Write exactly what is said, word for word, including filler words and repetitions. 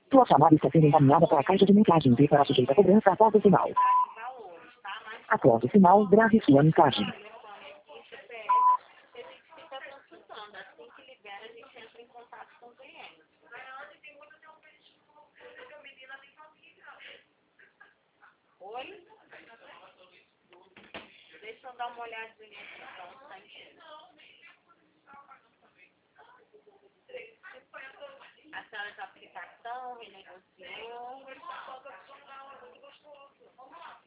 Sua chamada está sendo encaminhada para a caixa de mensagens e para sujeita a cobrança após o sinal. Após o sinal, grave sua mensagem. Oi? Deixa eu dar uma olhadinha aqui, então, um instantinho.